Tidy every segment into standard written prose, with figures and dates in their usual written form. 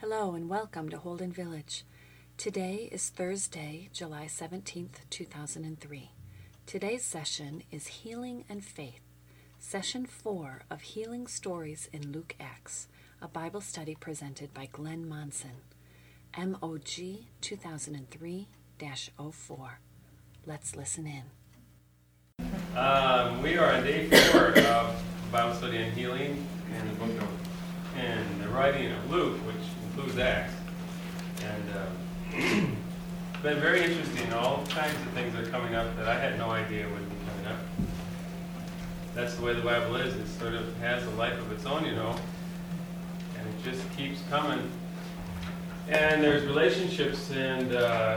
Hello and welcome to Holden Village. Today is Thursday, July 17th, 2003. Today's session is Healing and Faith, Session 4 of Healing Stories in Luke Acts, a Bible study presented by Glenn Monson, MOG 2003-04. Let's listen in. We are on day 4 of Bible study on healing in the book of, and the writing of Luke, which includes Acts. And it's been very interesting. All kinds of things are coming up that I had no idea would be coming up. That's the way the Bible is. It sort of has a life of its own, and it just keeps coming. And there's relationships and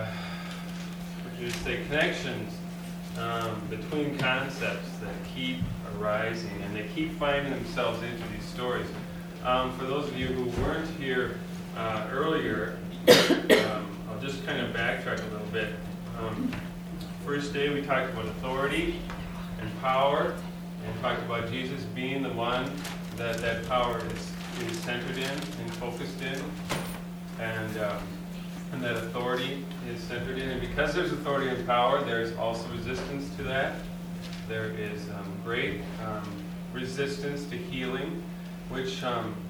connections between concepts that keep arising, and they keep finding themselves into these stories. For those of you who weren't here earlier, I'll just kind of backtrack a little bit. First day we talked about authority and power, and talked about Jesus being the one that power is centered in and focused in, and that authority is centered in. And because there's authority and power, there's also resistance to that. There is great resistance to healing, which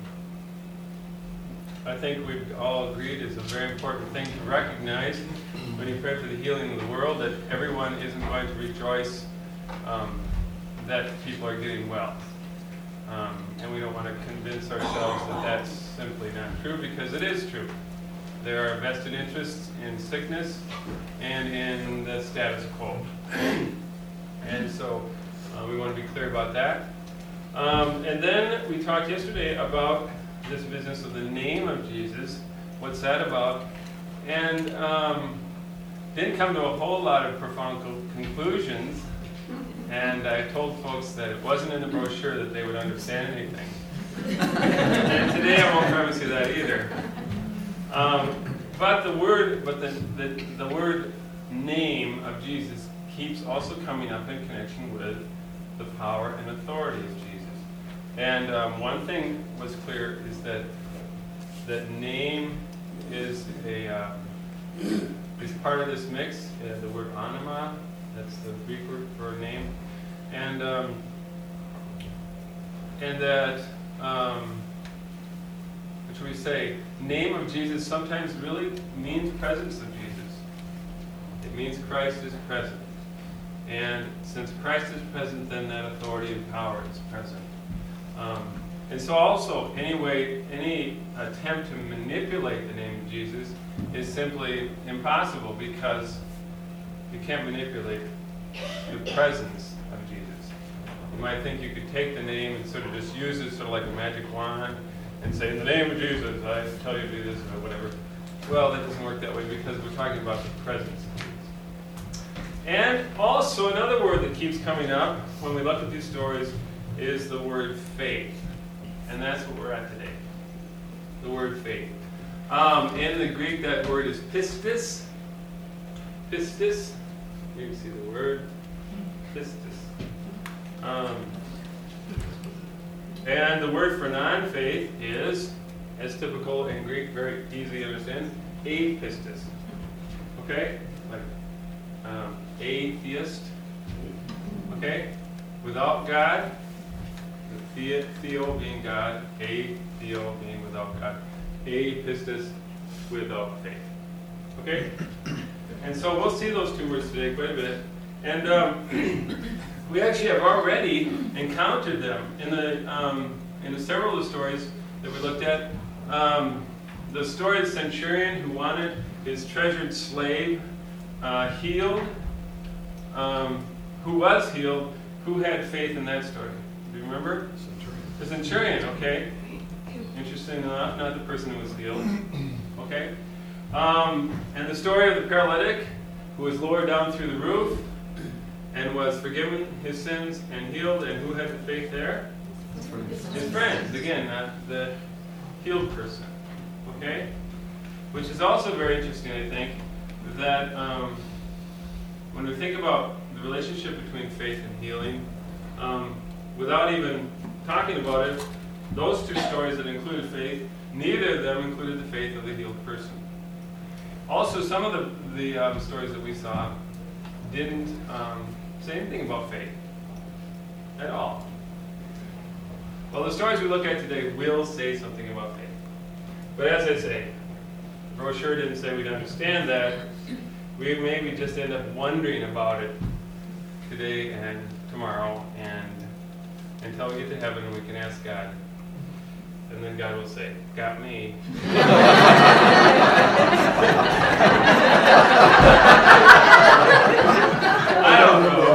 I think we've all agreed is a very important thing to recognize when you pray for the healing of the world, that everyone isn't going to rejoice that people are getting well. And we don't want to convince ourselves that that's simply not true, because it is true. There are vested interests in sickness and in the status quo. And so we want to be clear about that. And then we talked yesterday about this business of the name of Jesus. What's that about? And didn't come to a whole lot of profound conclusions. And I told folks that it wasn't in the brochure that they would understand anything. And today I won't promise you that either. But the word name of Jesus keeps also coming up in connection with the power and authority of Jesus. And one thing was clear is that name is is part of this mix. The word anima, that's the Greek word for name, and that what should we say? Name of Jesus sometimes really means presence of Jesus. It means Christ is present, and since Christ is present, then that authority and power is present. And so also, any attempt to manipulate the name of Jesus is simply impossible, because you can't manipulate the presence of Jesus. You might think you could take the name and sort of just use it sort of like a magic wand and say, in the name of Jesus, I tell you to do this or whatever. Well, that doesn't work that way, because we're talking about the presence of Jesus. And also another word that keeps coming up when we look at these stories is the word faith. And that's what we're at today. The word faith. In the Greek, that word is pistis. Pistis. You can see the word. Pistis. And the word for non-faith is, as typical in Greek, very easy to understand, apistis. Okay? Like atheist. Okay? Without God. The theo being God, atheo being without God, apistis, without faith. Okay? And so we'll see those two words today quite a bit. And we actually have already encountered them in the several of the stories that we looked at. The story of the centurion who wanted his treasured slave healed, who was healed, who had faith in that story. Do you remember? The centurion, okay. Interesting enough, not the person who was healed. Okay. And the story of the paralytic who was lowered down through the roof and was forgiven his sins and healed, and who had the faith there? His friends. Again, not the healed person. Okay? Which is also very interesting, I think, that when we think about the relationship between faith and healing, without even talking about it, those two stories that included faith Neither of them included the faith of the healed person. Also, some of the stories that we saw didn't say anything about faith at all. Well, the stories we look at today will say something about faith. But as I say, the brochure didn't say we'd understand that. We maybe just end up wondering about it today and tomorrow, and until we get to heaven and we can ask God. And then God will say, "Got me." I don't know.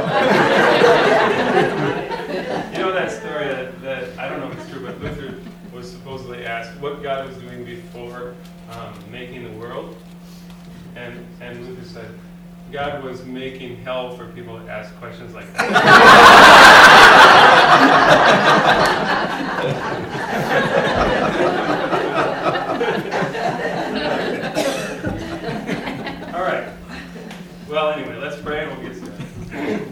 You know that story that I don't know if it's true, but Luther was supposedly asked what God was doing before making the world, and Luther said God was making hell for people to ask questions like that. All right. Well, anyway, let's pray and we'll get started.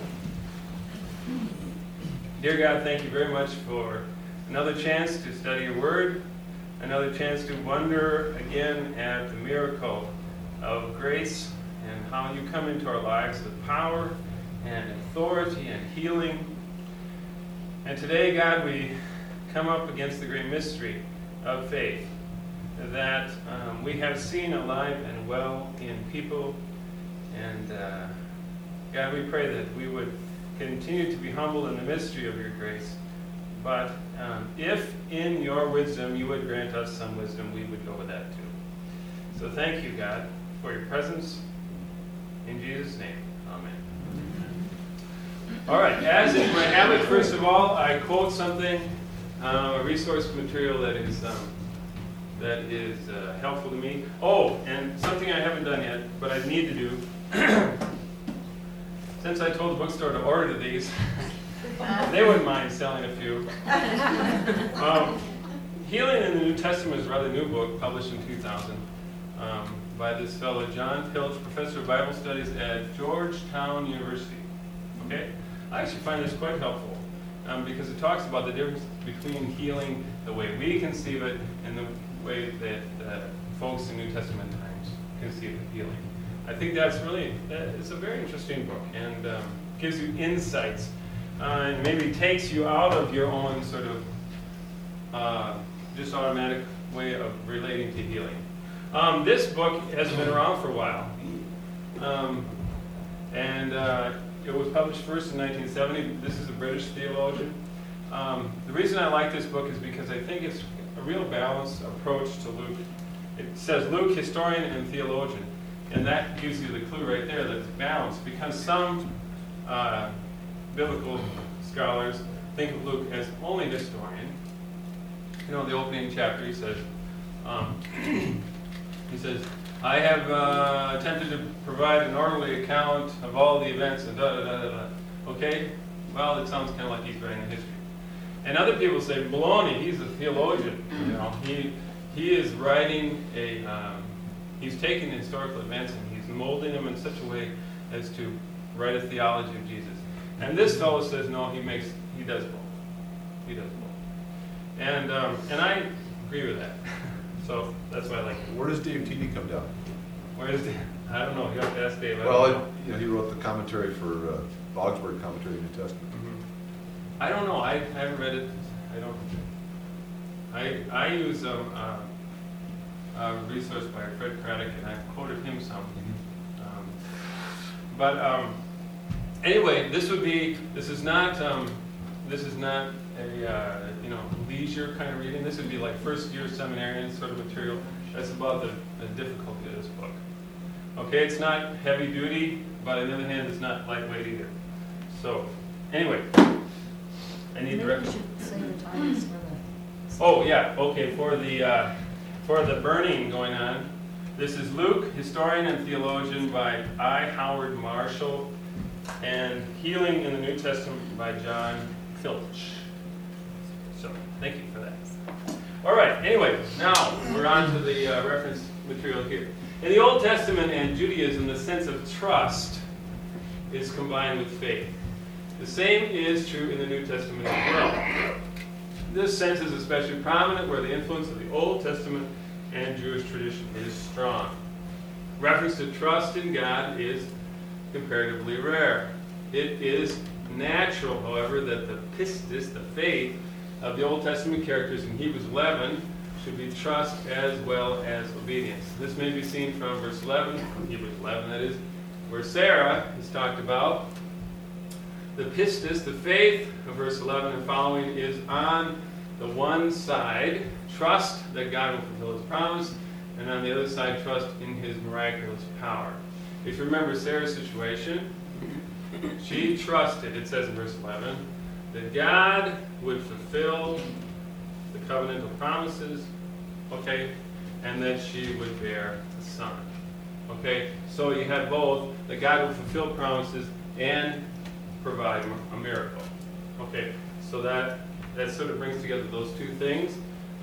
Dear God, thank you very much for another chance to study your word, another chance to wonder again at the miracle of grace and how you come into our lives with power and authority and healing. And today, God, we come up against the great mystery of faith that we have seen alive and well in people. And God, we pray that we would continue to be humble in the mystery of your grace. But if in your wisdom you would grant us some wisdom, we would go with that too. So thank you, God, for your presence. In Jesus' name, amen. All right, as is my habit, first of all, I quote something, a resource material that is helpful to me. Oh, and something I haven't done yet, but I need to do. Since I told the bookstore to order these, they wouldn't mind selling a few. Healing in the New Testament is a rather new book, published in 2000, by this fellow, John Pilch, professor of Bible studies at Georgetown University. Okay? I actually find this quite helpful because it talks about the difference between healing, the way we conceive it, and the way that folks in New Testament times conceive of healing. I think that's really, it's a very interesting book and gives you insights and maybe takes you out of your own sort of just automatic way of relating to healing. This book has been around for a while. It was published first in 1970. This is a British theologian. The reason I like this book is because I think it's a real balanced approach to Luke. It says Luke, historian and theologian. And that gives you the clue right there that it's balanced, because some biblical scholars think of Luke as only historian. You know, the opening chapter, he says, I have attempted to provide an orderly account of all the events and da-da-da-da-da. Okay? Well, it sounds kind of like he's writing a history. And other people say, baloney, he's a theologian. You know, he is writing he's taking the historical events and he's molding them in such a way as to write a theology of Jesus. And this fellow says, no, he does both. He does both. And I agree with that. So that's why I like it. Where does Dave Teeney come down? Where is Dave? I don't know. You have to ask Dave. Well, he wrote the commentary for Augsburg Commentary of the New Testament. Mm-hmm. I don't know. I haven't read it. I use a resource by Fred Craddock, and I've quoted him some. Anyway, this is not a leisure kind of reading. This would be like first year seminarian sort of material. That's about the difficulty of this book. Okay, it's not heavy duty, but on the other hand, it's not lightweight either. So, anyway, I need to Maybe you should say the times for the... Oh yeah, okay, for the burning going on. This is Luke, historian and theologian by I. Howard Marshall, and Healing in the New Testament by John Pilch. So, thank you for that. All right, anyway, now we're on to the reference material here. In the Old Testament and Judaism, the sense of trust is combined with faith. The same is true in the New Testament as well. This sense is especially prominent where the influence of the Old Testament and Jewish tradition is strong. Reference to trust in God is comparatively rare. It is natural, however, that the pistis, the faith, of the Old Testament characters in Hebrews 11 should be trust as well as obedience. This may be seen from verse 11, from Hebrews 11, that is, where Sarah is talked about. The pistis, the faith of verse 11 and following, is on the one side, trust that God will fulfill His promise, and on the other side, trust in His miraculous power. If you remember Sarah's situation, she trusted, it says in verse 11, that God would fulfill the covenantal promises, okay, and that she would bear a son. Okay, so you have both, that God would fulfill promises and provide a miracle. Okay, so that sort of brings together those two things.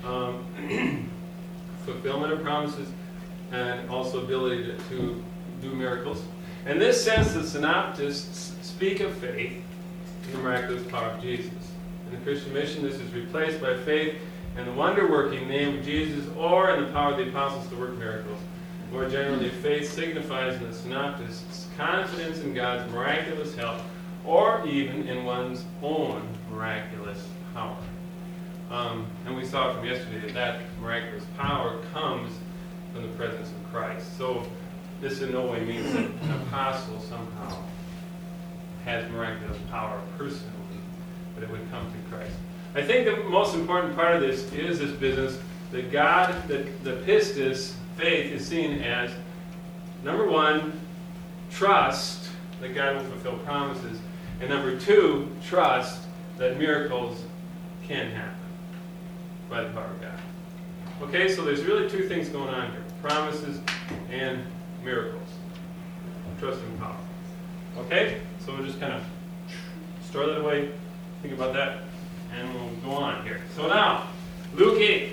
Fulfillment of promises and also ability to do miracles. In this sense, the synoptists speak of faith in the miraculous power of Jesus. In the Christian mission, this is replaced by faith in the wonder-working name of Jesus or in the power of the apostles to work miracles. More generally, faith signifies in the synoptists confidence in God's miraculous help or even in one's own miraculous power. And we saw from yesterday that miraculous power comes from the presence of Christ. So this in no way means that an apostle somehow has miraculous power personally, but it would come through Christ. I think the most important part of this is this business that God, that the pistis, faith, is seen as, number one, trust that God will fulfill promises, and number two, trust that miracles can happen by the power of God. Okay, so there's really two things going on here, promises and miracles. Trust and power. Okay, so we'll just kind of store that away, think about that, and we'll go on here. So now, Luke 8.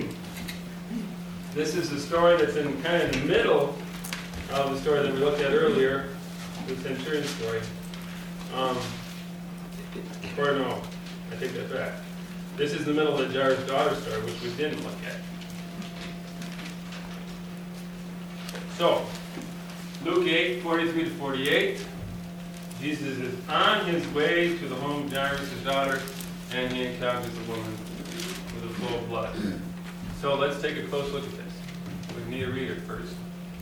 This is the story that's in kind of the middle of the story that we looked at earlier, the centurion story. Or no, I think that's right. This is the middle of the Jairus' daughter story, which we didn't look at. So, Luke 8, 43 to 48. Jesus is on his way to the home of Jairus' daughter, and he encounters a woman with a flow of blood. So let's take a close look at this. We need a reader first.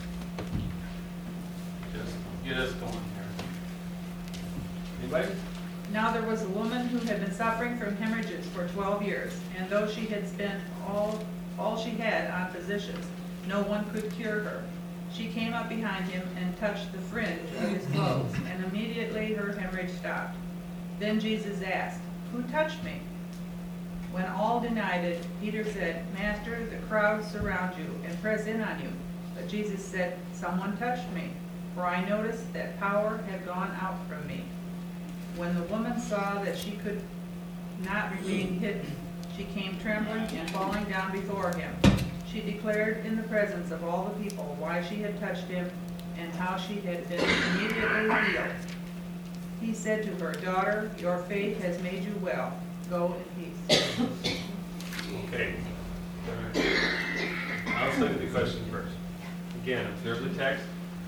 Just get us going here. Anybody? Now there was a woman who had been suffering from hemorrhages for 12 years, and though she had spent all she had on physicians, no one could cure her. She came up behind him and touched the fringe of his clothes, and immediately her hemorrhage stopped. Then Jesus asked, "Who touched me?" When all denied it, Peter said, "Master, the crowds surround you and press in on you." But Jesus said, "Someone touched me, for I noticed that power had gone out from me." When the woman saw that she could not remain hidden, she came trembling and falling down before him. She declared in the presence of all the people why she had touched him and how she had been immediately healed. He said to her, "Daughter, your faith has made you well. Go in peace." Okay. All right. I'll look at the question first. Again, observe the text.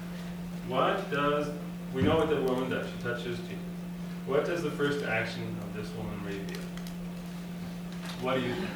We know what the woman does. She touches Jesus. What does the first action of this woman reveal? What do you think?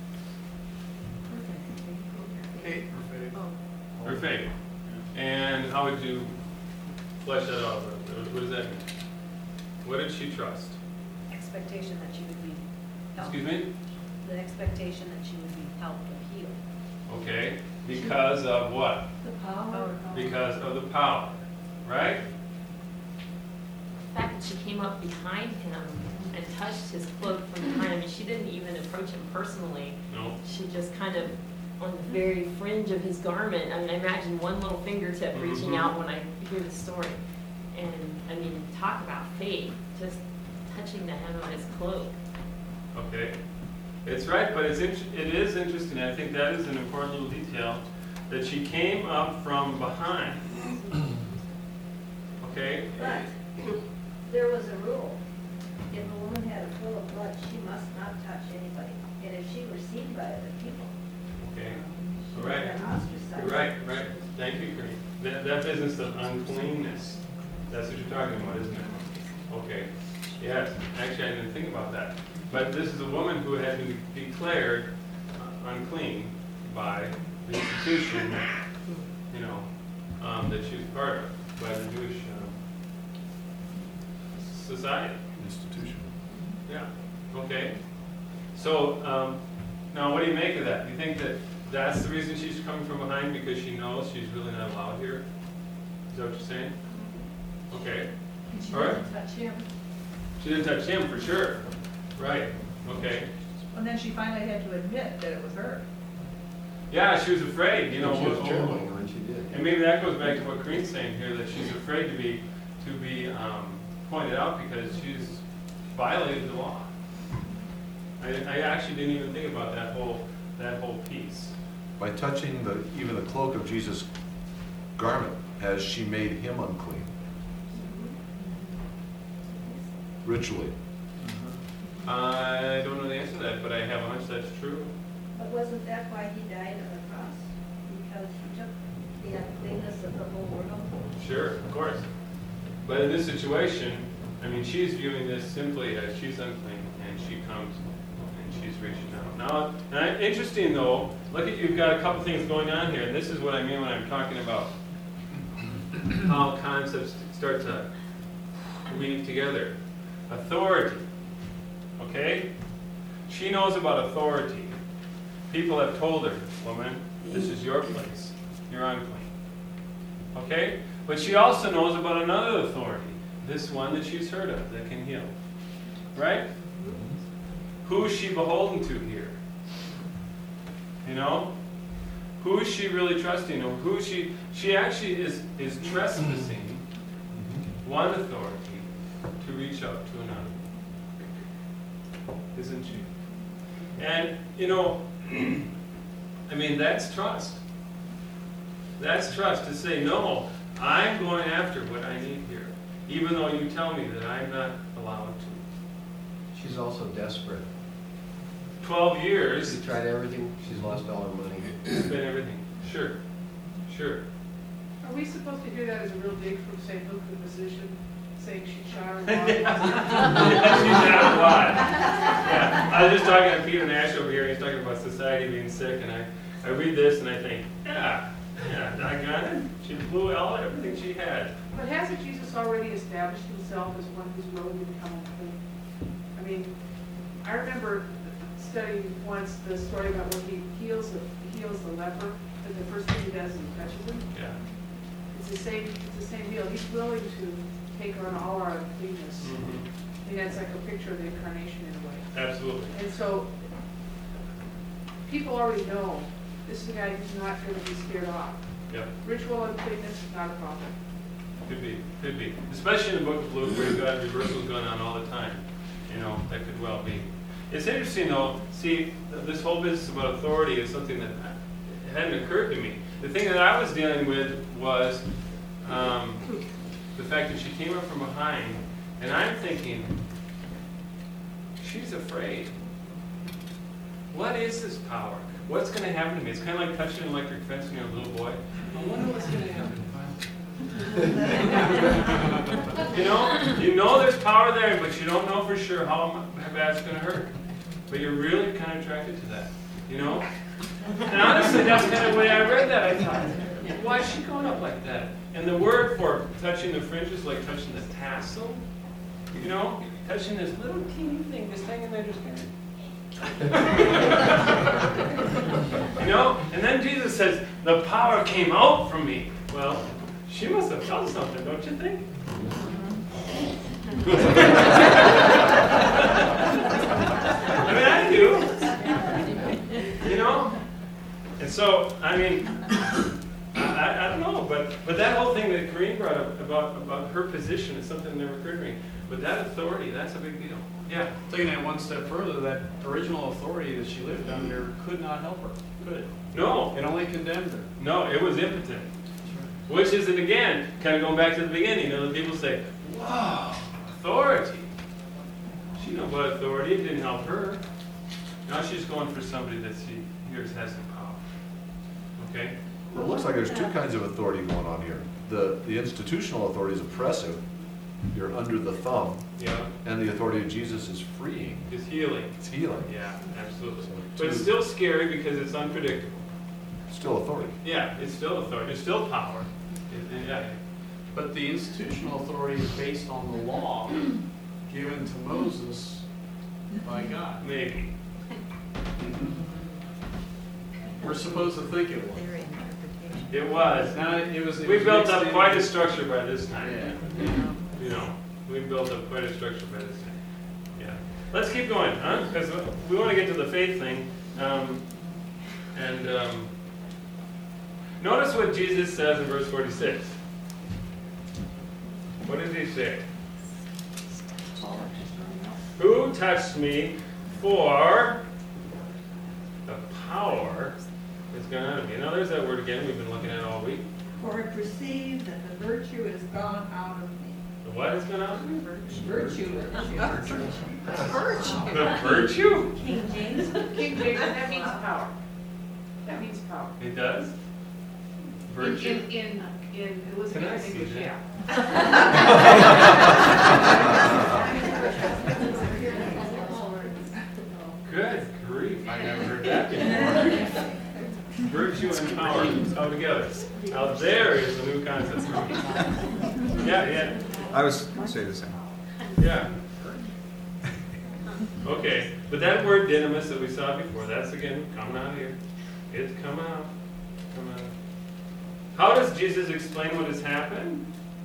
Her faith. And how would you flesh that out? What does that mean? What did she trust? Expectation that she would be helped. Excuse me? The expectation that she would be helped or healed. Okay. Because of what? The power. Because of the power. Right? The fact that she came up behind him and touched his cloak from behind. I mean, she didn't even approach him personally. No. She just kind of on the very fringe of his garment. I mean, I imagine one little fingertip reaching out when I hear the story. And, I mean, talk about faith, just touching the hem of his cloak. Okay. It's right, but it is interesting. I think that is an important little detail, that she came up from behind. Okay? But there was a rule. If a woman had a flow of blood, she must not touch anybody. And if she were seen by other people, Okay. she All would right. have been ostracized. Right. Thank you, Kareem. That business of uncleanness, that's what you're talking about, isn't it? Okay. Yes, actually, I didn't think about that. But this is a woman who had been declared unclean by the institution, that she was part of, by the Jewish society. Institution. Yeah, okay. So, now what do you make of that? Do you think that that's the reason she's coming from behind, because she knows she's really not allowed here? Is that what you're saying? Okay. And she All right. didn't touch him. She didn't touch him, for sure. Right, okay. And then she finally had to admit that it was her. Yeah, she was afraid, She was trembling when she did. And maybe that goes back to what Kareen's saying here, that she's afraid to be pointed out because she's violated the law. I actually didn't even think about that whole piece. By touching even the cloak of Jesus' garment, has she made him unclean? Ritually. I don't know the answer to that, but I have a hunch that's true. But wasn't that why he died on the cross? Because he took the uncleanness of the whole world? Sure, of course. But in this situation, I mean, she's viewing this simply as she's unclean, and she comes and she's reaching out. Now, interesting though, look at, you've got a couple things going on here, and this is what I mean when I'm talking about how concepts start to weave together. Authority, okay? She knows about authority. People have told her, woman, this is your place. You're unclean. Okay? But she also knows about another authority, this one that she's heard of that can heal. Right? Who is she beholden to here? Who is she really trusting? Or who is she actually is trespassing one authority to reach out to another. Isn't she? And, I mean, that's trust. That's trust to say, no, I'm going after what I need here, even though you tell me that I'm not allowed to. She's also desperate. 12 years, She tried everything, she's lost all her money. spent everything. Sure. Are we supposed to hear that as a real dig from St. Luke, the physician, saying she's shot her Yeah, she's out of line. Yeah, I was just talking to Peter Nash over here, he's talking about society being sick, and I read this and I think, yeah, doggone it, she blew out everything she had. But hasn't Jesus already established himself as one who's willing to become unclean? I mean, I remember studying once the story about when he heals the leper, that the first thing he does is he touches him. Yeah. It's the same deal. He's willing to take on all our uncleanness. Mhm. I mean, that's like a picture of the incarnation in a way. Absolutely. And so, people already know this is a guy who's not going to be scared off. Yep. Ritual uncleanness is not a problem. Could be. Especially in the book of Luke where you've got reversals going on all the time. That could well be. It's interesting though, see, this whole business about authority is something that hadn't occurred to me. The thing that I was dealing with was the fact that she came up from behind, and I'm thinking, she's afraid. What is this power? What's going to happen to me? It's kind of like touching an electric fence when you're a little boy. I wonder what's going to happen. You know there's power there, but you don't know for sure how bad it's going to hurt. But you're really kind of attracted to that, And honestly, that's kind of the way I read that. I thought, why is she going up like that? And the word for touching the fringe is like touching the tassel, touching this little teeny thing just hanging there, just hanging. And then Jesus says, the power came out from me. Well, she must have felt something, don't you think? I mean, I do. And so, I mean, I don't know, but that whole thing that Kareen brought up about her position is something that never occurred to me. But that authority, that's a big deal. Yeah. Taking that one step further, that original authority that she lived under could not help her, could it? No. It only condemned her. No, it was impotent. Which is, again, kind of going back to the beginning, the people say, wow, authority. She knew about authority. It didn't help her. Now she's going for somebody that she hears has some power. Okay? Well, it looks like there's two kinds of authority going on here. The institutional authority is oppressive. You're under the thumb. Yeah. And the authority of Jesus is freeing. It's healing. It's healing. Yeah, absolutely. So But it's two- still scary because it's unpredictable. Still authority. Yeah, it's still authority. It's still power. Yeah. But the institutional authority is based on the law given to Moses by God. Maybe. We're supposed to think it was. It was. Now, it was. We built up mixed quite in. a structure by this time. Yeah. You know, we built up quite a structure by this time. Yeah. Let's keep going, huh? Because we want to get to the faith thing. Notice what Jesus says in verse 46. What did he say? Who touched me? For the power is gone out of me. Now there's that word again we've been looking at all week. For I perceive that the virtue is gone out of me. The what is gone out of me? Virtue. The virtue? King James. King James, that means power. That means power. It does? Virtue? In Can I Elizabeth see English, that? yeah. Good grief, I never heard that before. Virtue and power go together. Now there is a new concept for me. Yeah. I was going to say the same. Yeah. Okay, but that word dynamis that we saw before, that's again coming out here. It's coming out. Coming out. How does Jesus explain what has happened?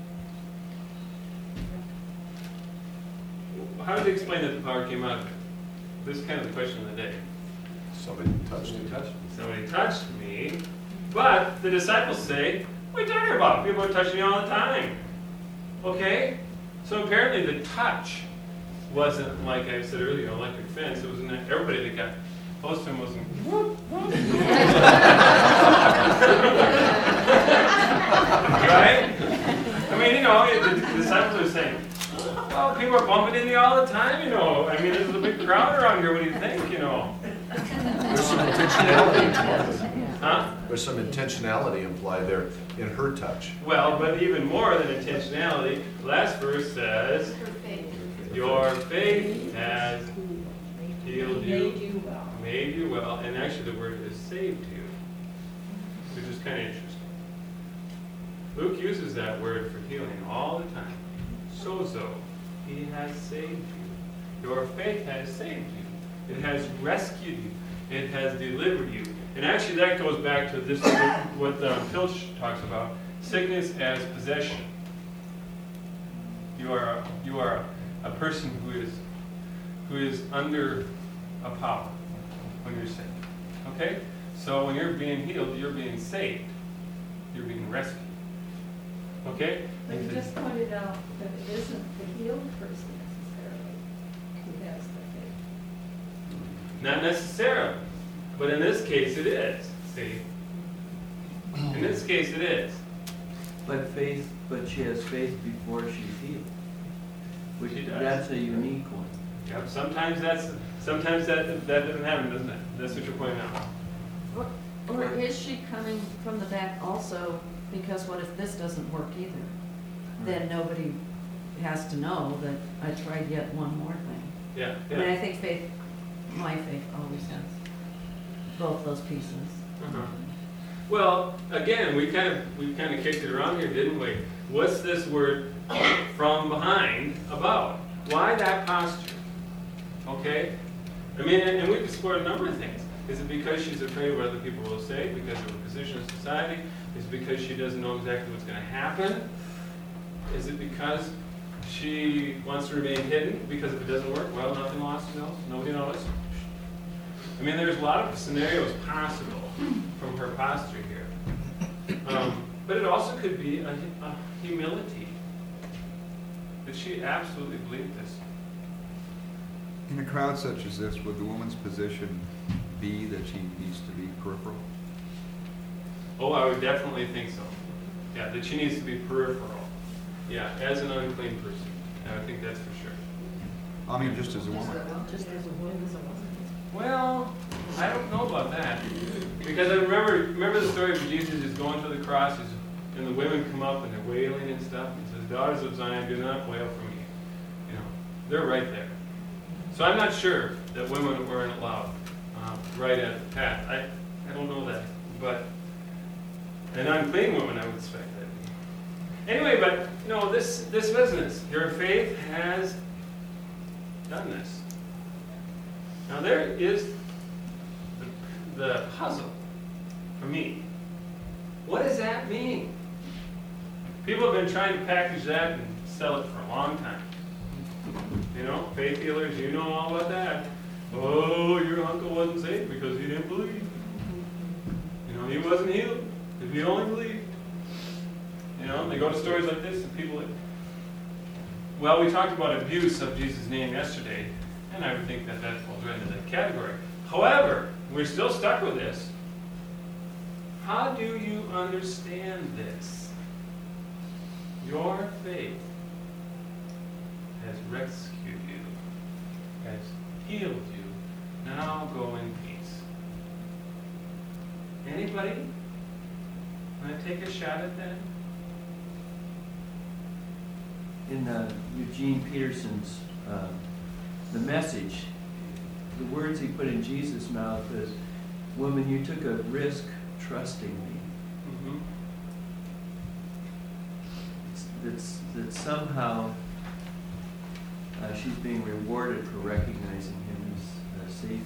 How does he explain that the power came out of it? This is kind of the question of the day. Somebody touched you. Somebody touched me, but the disciples say, what are you talking about? People are touching me all the time. Okay? So apparently the touch wasn't, like I said earlier, an electric fence. It wasn't that everybody that got close to him wasn't. Right? I mean, the disciples are saying, well, people are bumping into you all the time, I mean, there's a big crowd around here. What do you think, There's some intentionality implied. Huh? There's some intentionality implied there in her touch. Well, but even more than intentionality, the last verse says, your faith has healed you, made you well, and actually the word is saved you, which is kind of interesting. Luke uses that word for healing all the time. Sozo, he has saved you. Your faith has saved you. It has rescued you. It has delivered you. And actually that goes back to this, what Pilch talks about, sickness as possession. You are a person who is under a power when you're sick. Okay? So when you're being healed, you're being saved. You're being rescued. Okay? But you just pointed out that it isn't the healed person necessarily who has the faith. Not necessarily. But in this case it is. See? In this case it is. But she has faith before she's healed. Which She does. that's a unique one. Yep. Sometimes that doesn't happen, doesn't it? That's what you're pointing out. Or is she coming from the back also, because what if this doesn't work either? Then nobody has to know that I tried yet one more thing. Yeah. I mean, I think my faith always has both those pieces. Uh-huh. Well, again, we kind of kicked it around here, didn't we? What's this word from behind about? Why that posture? Okay? I mean, and we've explored a number of things. Is it because she's afraid of what other people will say, because of her position in society? Is it because she doesn't know exactly what's going to happen? Is it because she wants to remain hidden? Because if it doesn't work, well, nothing lost, nobody knows. I mean, there's a lot of scenarios possible from her posture here. But it also could be a humility. That she absolutely believed this. In a crowd such as this, would the woman's position be that she needs to be peripheral? Oh, I would definitely think so. Yeah, that she needs to be peripheral. Yeah, as an unclean person. I would think that's for sure. I mean, just as a woman. Just as a woman. Well, I don't know about that. Because I remember the story of Jesus is going to the cross, and the women come up and they're wailing and stuff, and says, "Daughters of Zion, do not wail for me." You know, they're right there. So I'm not sure that women weren't allowed right at the path. I don't know that. But an unclean woman, I would expect that. Anyway, but no, this business, your faith has done this. Now there is the puzzle for me. What does that mean? People have been trying to package that and sell it for a long time. You know, faith healers, you know all about that. Oh, your uncle wasn't saved because he didn't believe. You know, he wasn't healed if he only believed. You know, they go to stories like this and people, well, we talked about abuse of Jesus' name yesterday, and I would think that falls right into that category. However, we're still stuck with this. How do you understand this? Your faith has rescued you, has healed you. Now go in peace. Anybody want to take a shot at that? In Eugene Peterson's The Message, the words he put in Jesus' mouth is, "Woman, you took a risk trusting me." Mm-hmm. That somehow she's being rewarded for recognizing him as Savior.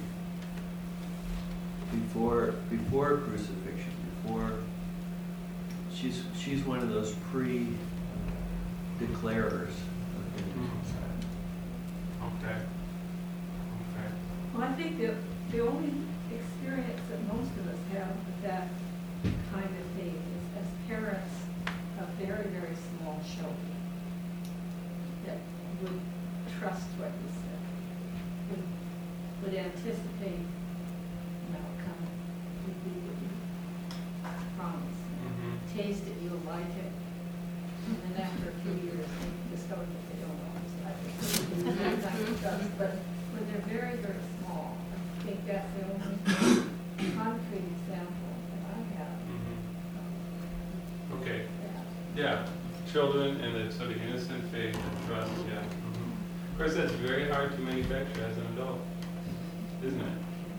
Before crucifixion, she's one of those declarers of innocence. Okay. Well, I think the only experience that most of us have with that kind of faith is as parents of very, very small children that would trust what you said, would anticipate an outcome, would be what you promised. Taste it, you'll like it. And then after a few years, they discover that they don't always like it. That kind of stuff. But when they're very, very small, I think that's the only concrete example that I have. Okay. That. Yeah. Children and the sort of innocent faith and trust, yeah. Of course, that's very hard to manufacture as an adult, isn't it?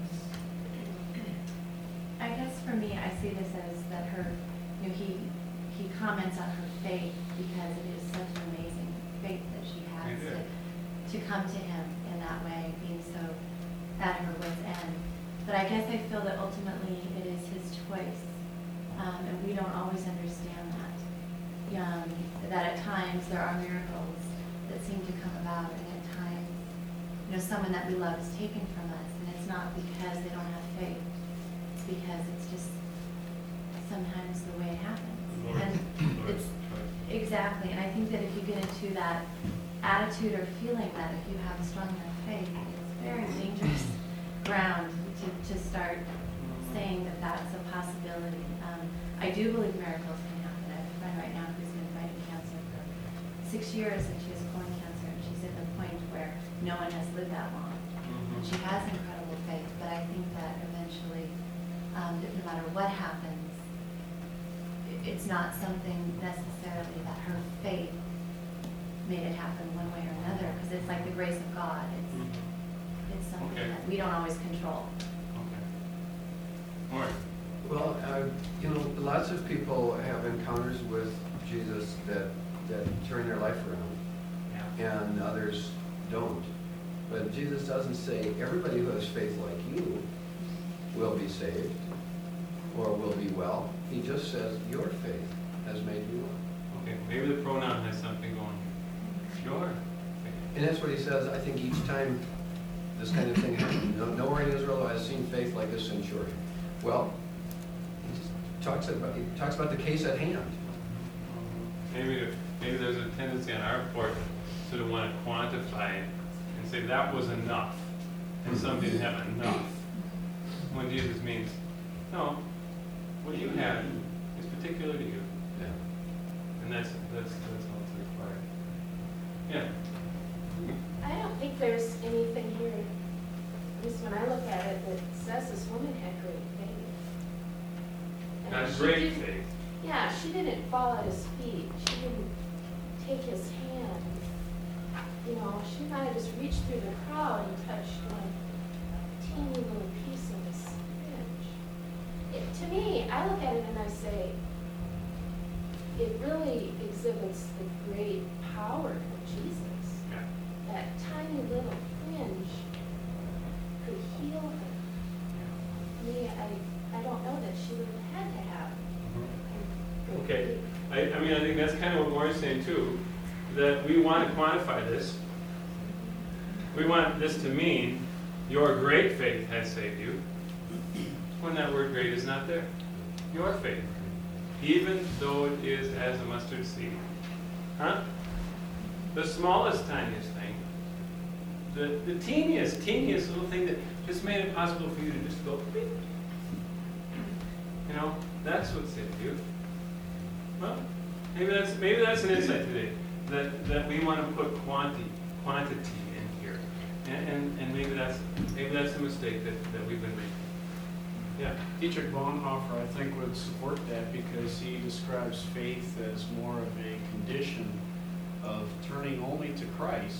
I guess for me, I see this as that her, you know, he comments on her faith because it is such an amazing faith that she has to come to him in that way, being so at her wit's end. But I guess I feel that ultimately it is his choice, and we don't always understand that. That at times there are miracles that seem to come about, and at times, you know, someone that we love is taken from us, and it's not because they don't have faith. It's because it's just sometimes the way it happens. And it's exactly, and I think that if you get into that attitude or feeling that if you have a strong enough faith, it's very dangerous ground to start saying that that's a possibility. I do believe miracles can happen. I have a friend right now who's been fighting cancer for 6 years, and she has colon cancer, and she's at the point where no one has lived that long. And she has incredible faith, but I think that eventually, no matter what happens, it's not something necessarily that her faith made it happen one way or another, because it's like the grace of God. It's something that we don't always control. Okay. All right. Well, you know, lots of people have encounters with Jesus that turn their life around, and others don't. But Jesus doesn't say everybody who has faith like you will be saved or will be well. He just says your faith has made you well. Okay, maybe the pronoun has something going here. Your faith. And that's what he says, I think, each time this kind of thing happens. Nowhere in Israel has seen faith like this centurion. Well, he talks about the case at hand. Maybe there's a tendency on our part to sort of want to quantify it and say that was enough, and some didn't have enough. When Jesus means, no, what you had is particular to you. Yeah. And that's all that's required. Yeah. I don't think there's faith. Yeah, she didn't fall at his feet. She didn't take his hand. You know, she might have just reached through the crowd and touched one teeny little piece of his fringe. To me, I look at it and I say, it really exhibits the great power of Jesus. Yeah. That tiny little fringe could heal her. Me, I don't know that she would have had to have. Okay, I mean, I think that's kind of what Maureen's saying too, that we want to quantify this. We want this to mean your great faith has saved you, when that word great is not there. Your faith, even though it is as a mustard seed. Huh? The smallest, tiniest thing, the teeniest little thing that just made it possible for you to just go, beep. You know, that's what saved you. Well, maybe that's an insight today, that we want to put quantity in here, and maybe that's the mistake that we've been making. Yeah. Dietrich Bonhoeffer, I think, would support that because he describes faith as more of a condition of turning only to Christ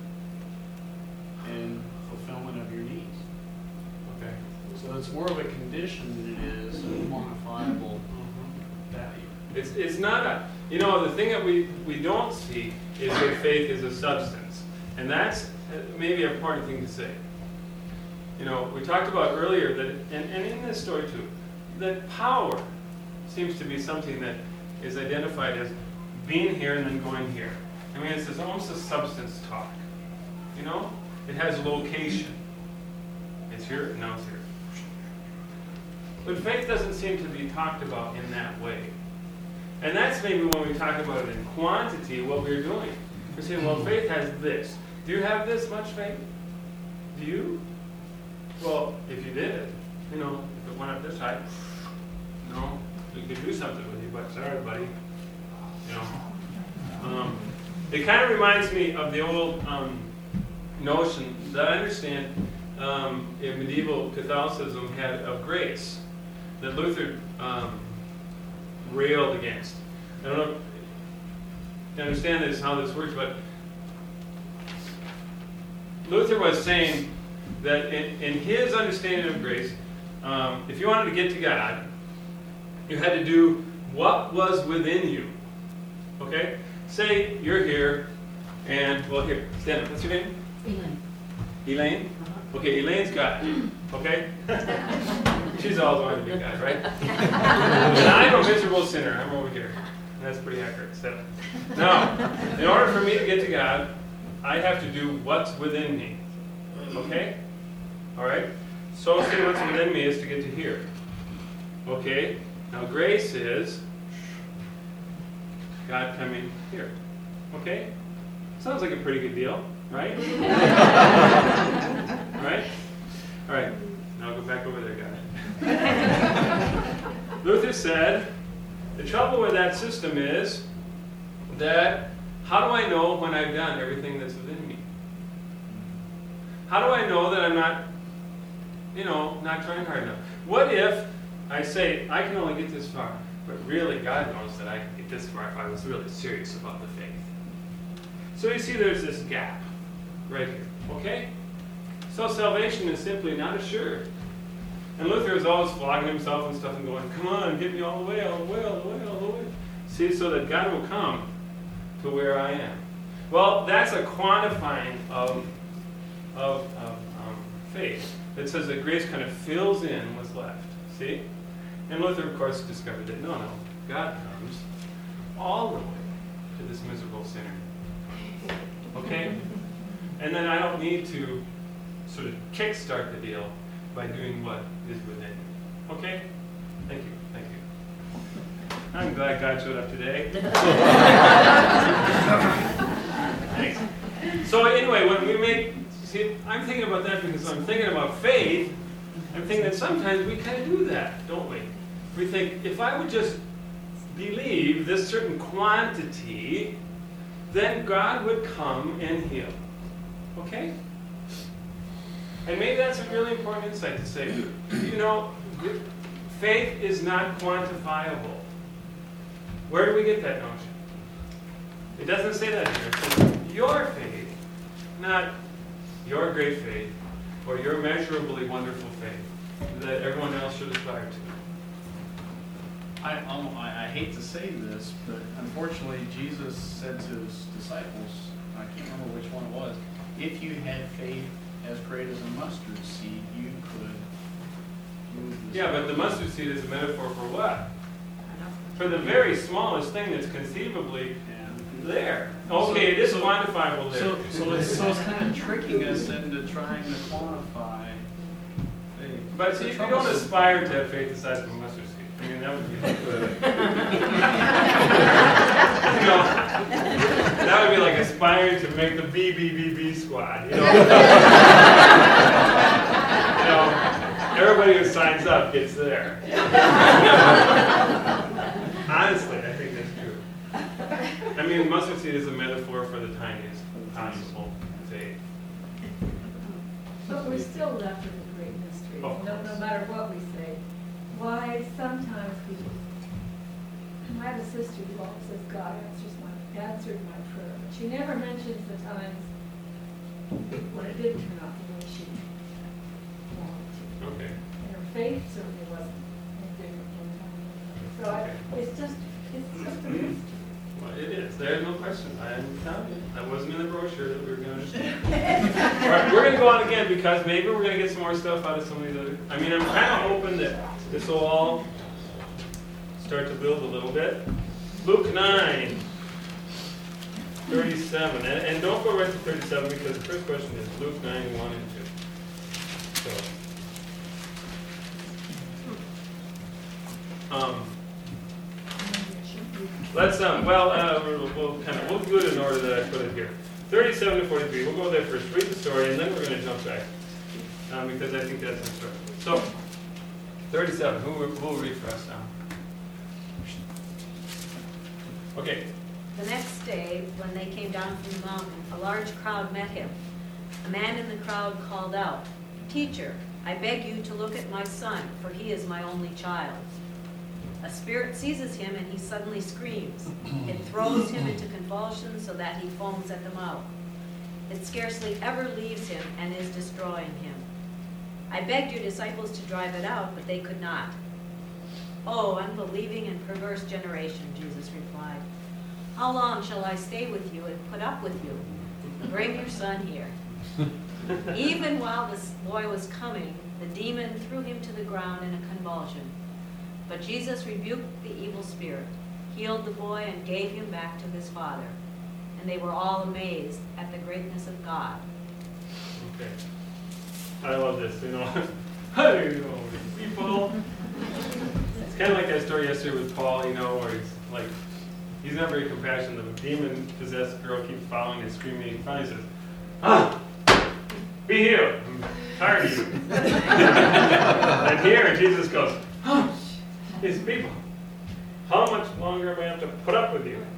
in fulfillment of your needs. Okay. So it's more of a condition than it is a quantifiable value. It's not a, you know, the thing that we don't see is that faith is a substance. And that's maybe an important thing to say. You know, we talked about earlier that, and in this story too, that power seems to be something that is identified as being here and then going here. I mean, it's almost a substance talk. You know? It has location. It's here, and now it's here. But faith doesn't seem to be talked about in that way. And that's maybe when we talk about it in quantity, what we're doing. We're saying, well, faith has this. Do you have this much faith? Do you? Well, if you did, you know, if it went up this high, no, we could do something with you, but sorry, buddy. You know. It kind of reminds me of the old notion that I understand in medieval Catholicism had of grace, that Luther railed against. I don't know if you understand this, how this works, but Luther was saying that in his understanding of grace, if you wanted to get to God, you had to do what was within you. Okay? Say you're here, and, well, here, stand up. What's your name? Elaine. Elaine? Okay, Elaine's God. Okay? She's always wanted to be God, right? And I'm a miserable sinner. I'm over here. That's pretty accurate. So, now, in order for me to get to God, I have to do what's within me. Okay? All right? So say what's within me is to get to here. Okay? Now grace is God coming here. Okay? Sounds like a pretty good deal, right? Right? All right. Now I'll go back over there, guys. Luther said, the trouble with that system is that how do I know when I've done everything that's within me? How do I know that I'm not, you know, not trying hard enough? What if I say, I can only get this far, but really God knows that I can get this far if I was really serious about the faith. So you see there's this gap right here, okay? So salvation is simply not assured. And Luther is always flogging himself and stuff and going, come on, get me all the way, all the way, all the way, all the way. See, so that God will come to where I am. Well, that's a quantifying of faith. It says that grace kind of fills in what's left. See? And Luther, of course, discovered that no, God comes all the way to this miserable sinner. Okay? And then I don't need to sort of kickstart the deal by doing what is within me. Okay? Thank you. Thank you. I'm glad God showed up today. Thanks. So anyway, when we make, see, I'm thinking about that because I'm thinking about faith. I'm thinking that sometimes we kind of do that, don't we? We think, if I would just believe this certain quantity, then God would come and heal. Okay? And maybe that's a really important insight to say, you know, faith is not quantifiable. Where do we get that notion? It doesn't say that here. It says your faith, not your great faith or your measurably wonderful faith that everyone else should aspire to. I hate to say this, but unfortunately, Jesus said to his disciples, I can't remember which one it was, if you had faith as great as a mustard seed, you could move this. Yeah, but the mustard seed is a metaphor for what? For the very smallest thing that's conceivably there. Okay, it is quantifiable there. So it's kind of tricking us into trying to quantify faith. But see, if you don't aspire to have faith the size of a mustard seed, I mean, that would be like, that would be like aspiring to make the BBBB squad, everybody who signs up gets there. Honestly, I think that's true. I mean, mustard seed is a metaphor for the tiniest possible faith. But we're still left with a great mystery, Oh. no matter what we say. Why sometimes people, I have a sister who always says God answered my prayer, but she never mentions the times when it didn't turn out the way she wanted to. Okay. And her faith certainly wasn't any different from that. So it's just a mystery. Well, it is. There's no question. I'm telling you. That wasn't in the brochure that we were going to understand. All right, we're going to go on again because maybe we're going to get some more stuff out of some of these other. I mean, I'm kind of hoping that this will all start to build a little bit. Luke 9, 37. And don't go right to 37 because the first question is Luke 9, 1 and 2. So, let's we'll do it in order that I put it here. 37 to 43. We'll go there first. Read the story, and then we're going to jump back because I think that's instructive. So, 37. Who will read for us now? Okay. The next day, when they came down from the mountain, a large crowd met him. A man in the crowd called out, "Teacher, I beg you to look at my son, for he is my only child. A spirit seizes him and he suddenly screams. It throws him into convulsions so that he foams at the mouth. It scarcely ever leaves him and is destroying him. I begged your disciples to drive it out, but they could not." "Oh, unbelieving and perverse generation," Jesus replied. "How long shall I stay with you and put up with you? Bring your son here." Even while this boy was coming, the demon threw him to the ground in a convulsion. But Jesus rebuked the evil spirit, healed the boy, and gave him back to his father. And they were all amazed at the greatness of God. Okay. I love this, people. It's kind of like that story yesterday with Paul, where he's like, he's not very compassionate. The demon-possessed girl keeps following and screaming, and finally says, "Be healed. I'm tired of you." And here Jesus goes, "These people, how much longer am I have to put up with you?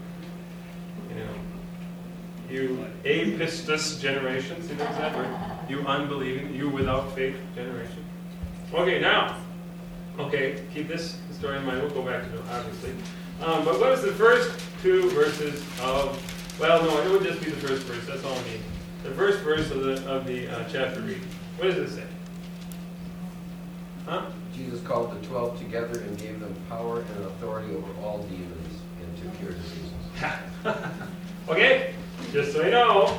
You apistus generation," see that word? You unbelieving, you without faith generation. Okay, now, keep this story in mind. We'll go back to it, obviously. But what is the first two verses of, it would just be the first verse, that's all I need. The first verse of the chapter read. What does it say? Huh? Jesus called the 12 together and gave them power and authority over all demons and to cure diseases. Okay, just so you know,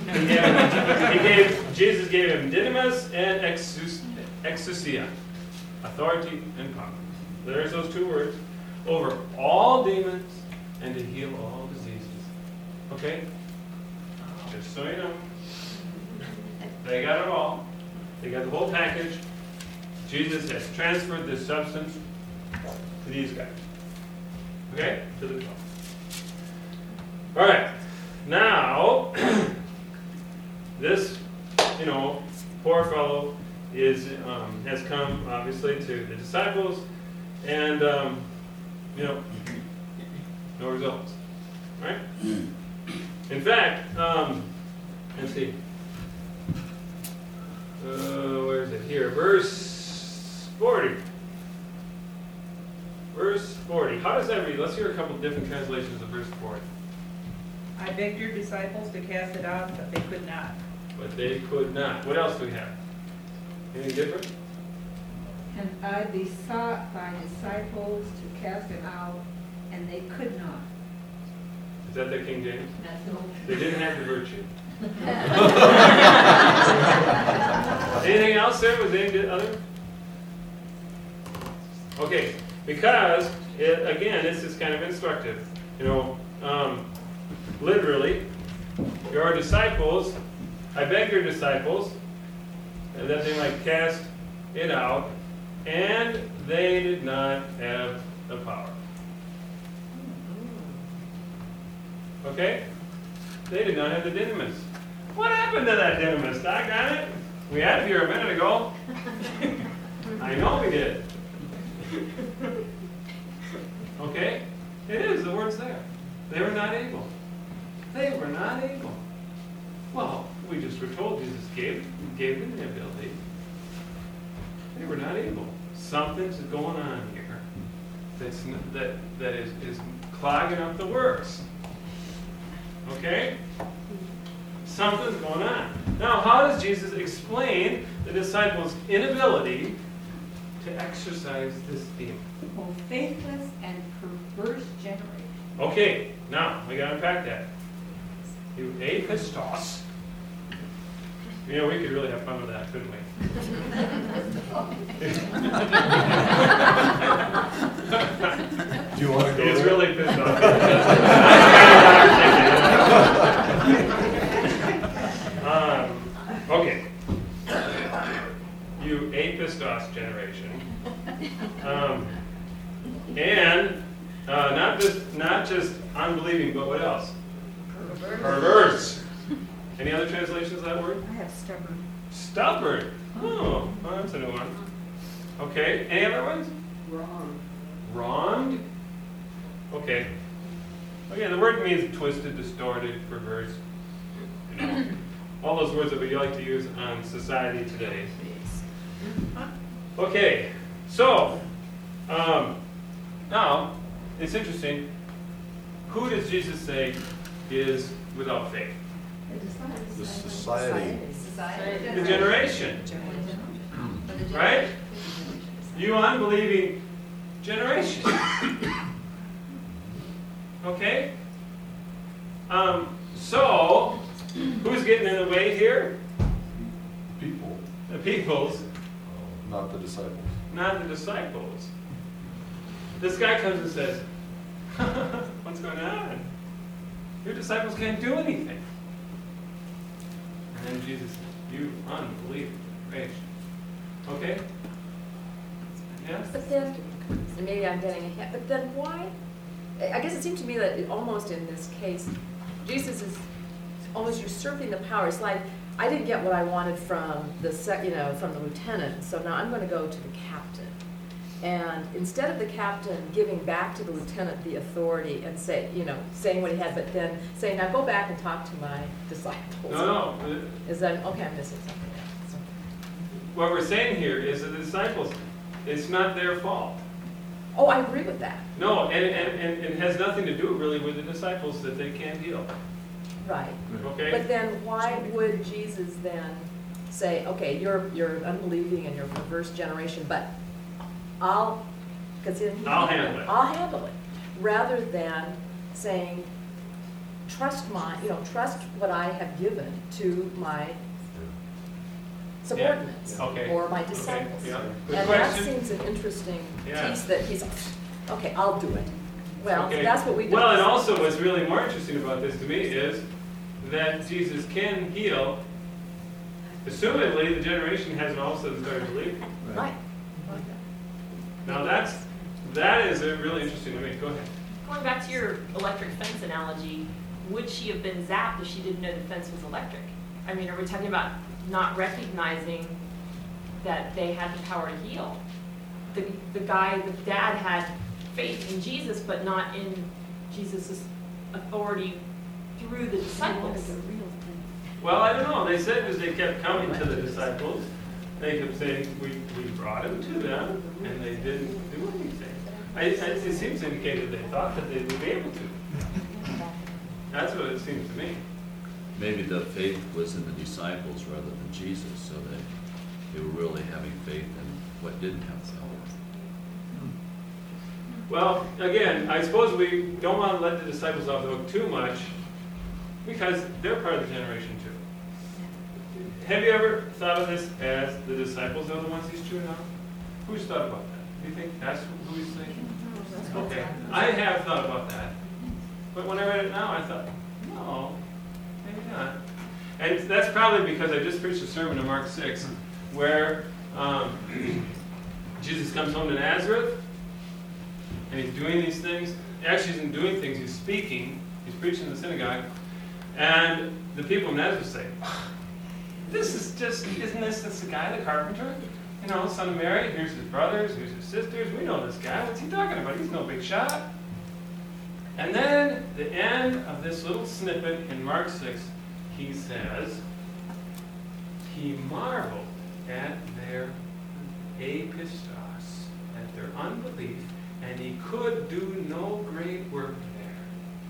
Jesus gave him dynamis and exousia, authority and power. There's those two words, over all demons and to heal all diseases. Okay? Just so you know. They got it all. They got the whole package. Jesus has transferred this substance to these guys. Okay? To the 12. All right. Now, this, poor fellow has come, obviously, to the disciples, and, no results. Right? In fact, let's see. Where is it? Here. Verse 40. Verse 40. How does that read? Let's hear a couple different translations of verse 40. I begged your disciples to cast it out, but they could not. But they could not. What else do we have? Anything different? And I besought thy disciples to cast it out, and they could not. Is that the King James? No. They didn't have the virtue. Anything else there? Was anything other? Okay, because, again, this is kind of instructive. You know, literally, your disciples, I beg your disciples, that they might cast it out, and they did not have the power. Okay? They did not have the dynamis. What happened to that dynamis? Doggone it. We had it here a minute ago. I know we did. Okay? It is, the word's there. They were not able. They were not able. Well, we just were told Jesus gave them the ability. They were not able. Something's going on here that is clogging up the works. Okay? Something's going on. Now, how does Jesus explain the disciples' inability to exercise this theme? Oh, faithless and perverse generation. Okay, now we got to unpack that. You apistos. You know, we could really have fun with that, couldn't we? Do you want to go? It's there? really pissed off. Okay. You apistos generation. And not just unbelieving, but what else? Perverse. Any other translations of that word? I have stubborn. Stubborn. Oh, well, that's a new one. Okay. Any other ones? Wrong. Wronged? Okay. Okay, the word means twisted, distorted, perverse. You know, all those words that we like to use on society today. Okay, so now it's interesting. Who does Jesus say is without faith? The society. The generation. Right? You unbelieving generation. Okay? So, who's getting in the way here? People, The peoples, not the disciples. not the disciples. This guy comes and says, what's going on? Your disciples can't do anything. And then Jesus says, you unbelieving generation. Okay? Yeah? But then, and maybe I'm getting ahead, but then why? I guess it seemed to me that almost in this case, Jesus is almost usurping the power. It's like, I didn't get what I wanted from from the lieutenant, so now I'm going to go to the captain. And instead of the captain giving back to the lieutenant the authority and saying what he had, but then saying, now go back and talk to my disciples. No. Is that, okay, I'm missing something else. What we're saying here is that the disciples, it's not their fault. Oh, I agree with that. No, and it has nothing to do really with the disciples that they can't heal. Right. Okay? But then why would Jesus then say, you're unbelieving and you're a perverse generation, but I'll handle it. I'll handle it. Rather than saying, trust what I have given to my subordinates or my disciples. Yeah. Good And question. that seems an interesting piece that he's, okay, I'll do it. Well, that's what we do. Well, and also what's really more interesting about this to me is that Jesus can heal. Assumedly, the generation hasn't all of a sudden started believing. Right. Now that is really interesting to me. Go ahead. Going back to your electric fence analogy, would she have been zapped if she didn't know the fence was electric? I mean, are we talking about not recognizing that they had the power to heal? The dad had faith in Jesus, but not in Jesus' authority through the disciples. Well, I don't know. They said as they kept coming to the disciples, they kept saying, we brought him to them, and they didn't do anything. It seems indicated they thought that they would be able to. That's what it seems to me. Maybe the faith was in the disciples rather than Jesus, so that they were really having faith in what didn't have power. Well, again, I suppose we don't want to let the disciples off the hook too much, because they're part of the generation too. Have you ever thought of this as the disciples are the ones he's chewing on? Who's thought about that? Do you think that's who he's thinking? Okay, I have thought about that. But when I read it now, I thought, no, maybe not. And that's probably because I just preached a sermon in Mark 6, where Jesus comes home to Nazareth, and he's doing these things. Actually, he isn't doing things, he's speaking. He's preaching in the synagogue. And the people of Nazareth say, this is just, isn't this the guy, the carpenter? You know, son of Mary, here's his brothers, here's his sisters. We know this guy. What's he talking about? He's no big shot. And then, the end of this little snippet in Mark 6, he says, he marveled at their apistos, at their unbelief, and he could do no great work there.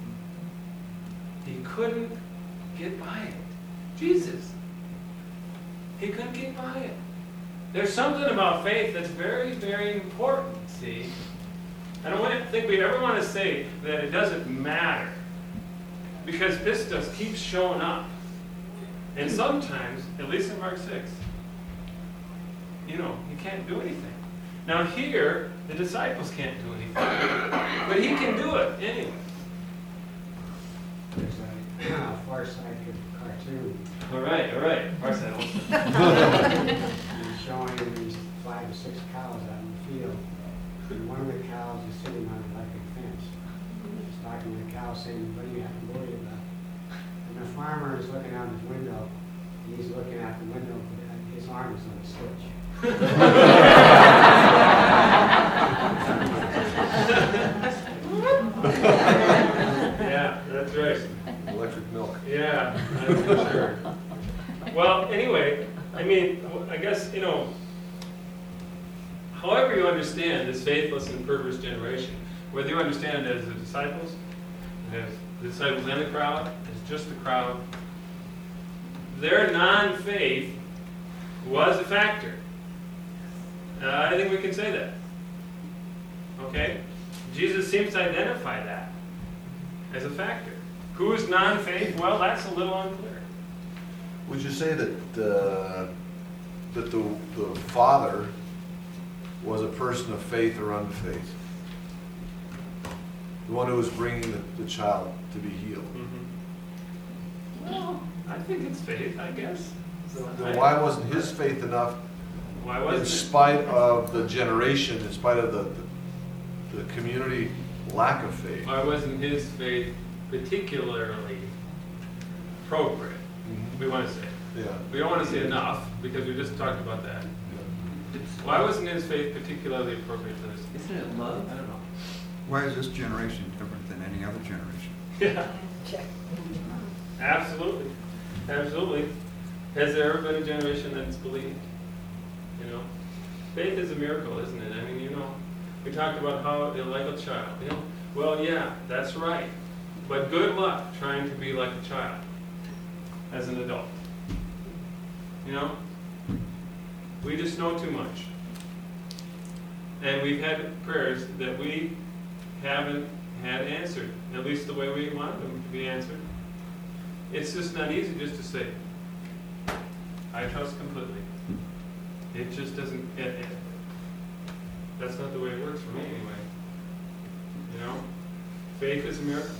He couldn't get by it. Jesus. He couldn't get by it. There's something about faith that's very, very important, see? I don't think we'd ever want to say that it doesn't matter, because pistos keeps showing up. And sometimes, at least in Mark 6, you can't do anything. Now here, the disciples can't do anything, but he can do it anyway. There's a Far Side cartoon. All right, Far Side. He's showing these 5 or 6 cows out in the field. And one of the cows is sitting on an electric fence. He's talking to the cow saying, what do you have to worry about? And the farmer is looking out his window. And he's looking out the window, but his arm is on a switch. Yeah, that's right. Electric milk. Yeah, that's for sure. Well, anyway, I mean, I guess, however you understand this faithless and perverse generation, whether you understand it as the disciples and the crowd, as just the crowd, their non-faith was a factor. I think we can say that. Okay? Jesus seems to identify that as a factor. Who's non-faith? Well, that's a little unclear. Would you say that the father was a person of faith or unfaith? The one who was bringing the child to be healed. Mm-hmm. Well, I think it's faith, I guess. Then why wasn't his faith enough? Why wasn't in spite of the generation, in spite of the community lack of faith? Why wasn't his faith particularly appropriate? Mm-hmm. We want to say. Yeah. We don't want to say enough because we just talked about that. Why wasn't his faith particularly appropriate to this? Isn't it love? I don't know. Why is this generation different than any other generation? Yeah. Absolutely. Absolutely. Has there ever been a generation that's believed? Faith is a miracle, isn't it? I mean, we talked about how they're like a child. Well, yeah, that's right. But good luck trying to be like a child as an adult. We just know too much. And we've had prayers that we haven't had answered, at least the way we wanted them to be answered. It's just not easy just to say, I trust completely. It just doesn't, that's not the way it works for me anyway. Faith is a miracle,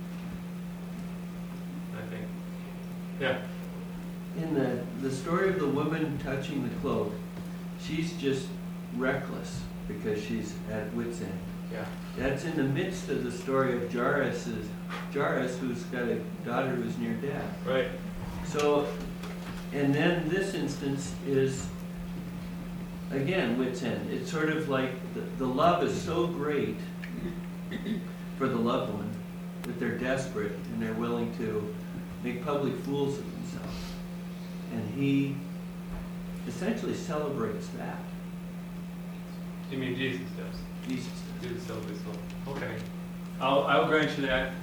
I think. Yeah. In the story of the woman touching the cloak, she's just reckless because she's at wit's end. Yeah. That's in the midst of the story of Jairus, who's got a daughter who's near death. Right. So, and then this instance is, again, wit's end. It's sort of like the love is so great for the loved one that they're desperate and they're willing to make public fools of themselves. And he essentially celebrates that. You mean Jesus does? Jesus does. do the celebrate soul. Okay. I'll grant you that.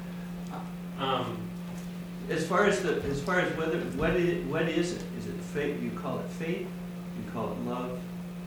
As far as whether, what is it? Is it faith? You call it faith? You call it love?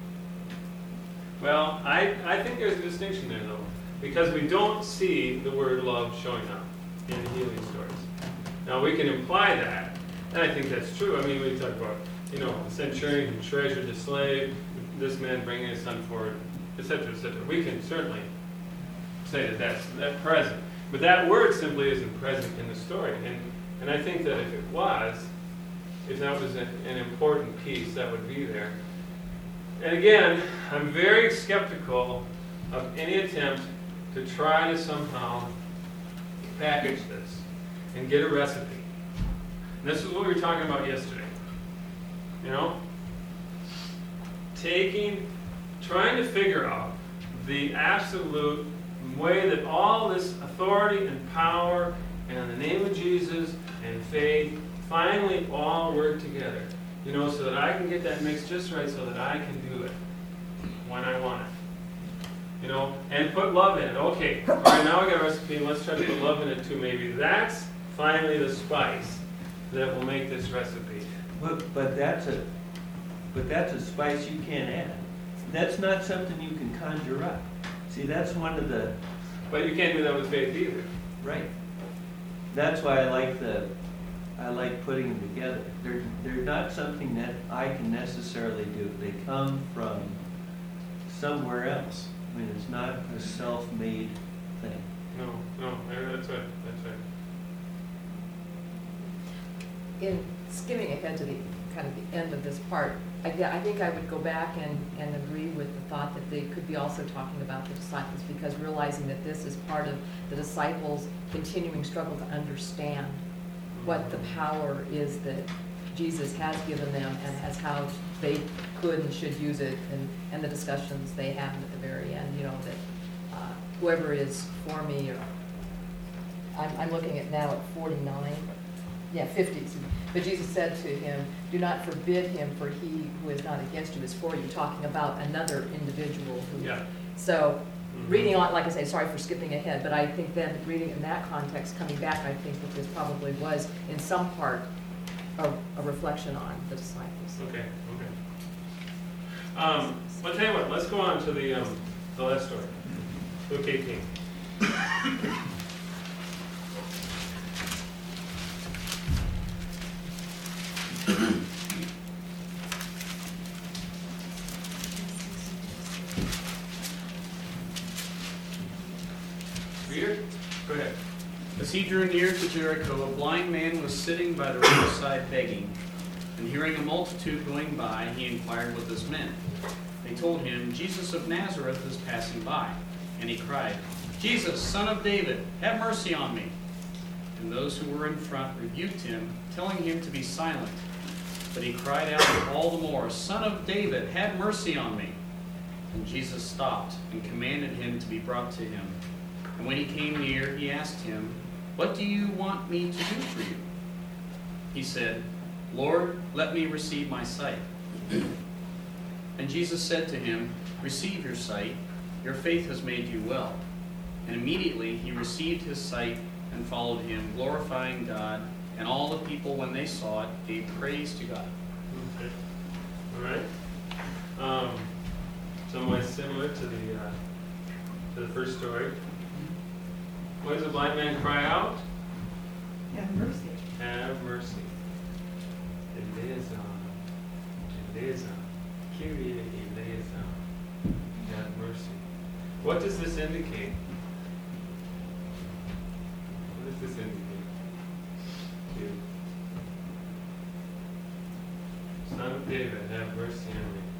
Well, I think there's a distinction there, though, because we don't see the word love showing up in the healing stories. Now, we can imply that, and I think that's true. I mean, we talk about, the centurion who treasured the slave, this man bringing his son forward, etc., etc. We can certainly say that that's present. But that word simply isn't present in the story. And I think that if that was an important piece, that would be there. And again, I'm very skeptical of any attempt to try to somehow package this and get a recipe. And this is what we were talking about yesterday. Trying to figure out the absolute way that all this authority and power and the name of Jesus and faith finally all work together. So that I can get that mix just right so that I can do it when I want it. And put love in it. Okay, all right, now I got a recipe, and let's try to put love in it too. Maybe that's finally the spice that will make this recipe. But that's a spice you can't add. That's not something you can conjure up. See, that's one of the... But you can't do that with faith either. Right. That's why I like putting them together. They're not something that I can necessarily do. They come from somewhere else. I mean, it's not a self-made thing. No, that's right. In skimming ahead to the kind of the end of this part, I think I would go back and agree with the thought that they could be also talking about the disciples, because realizing that this is part of the disciples' continuing struggle to understand what the power is that Jesus has given them and how they could and should use it, and the discussions they have at the very end, that whoever is for me, or I'm looking at now at 49, 50. But Jesus said to him, do not forbid him, for he who is not against you is for you, talking about another individual who. Yeah. So reading on, like I say, sorry for skipping ahead, but I think then reading in that context, coming back, I think that this probably was in some part a reflection on the disciples. Okay. I'll tell you what, let's go on to the last story. Luke 18. Reader, go ahead. As he drew near to Jericho, a blind man was sitting by the roadside begging. And hearing a multitude going by, he inquired what this meant. They told him, Jesus of Nazareth is passing by. And he cried, Jesus, Son of David, have mercy on me. And those who were in front rebuked him, telling him to be silent. But he cried out all the more, Son of David, have mercy on me. And Jesus stopped and commanded him to be brought to him. And when he came near, he asked him, what do you want me to do for you? He said, Lord, let me receive my sight. And Jesus said to him, receive your sight. Your faith has made you well. And immediately he received his sight and followed him, glorifying God. And all the people, when they saw it, gave praise to God. Okay. All right. Somewhat similar to the first story. What does the blind man cry out? Have mercy. Have mercy. Eleza. Kyrie eleza. Have mercy. What does this indicate? What does this indicate? Son of David, have mercy on me.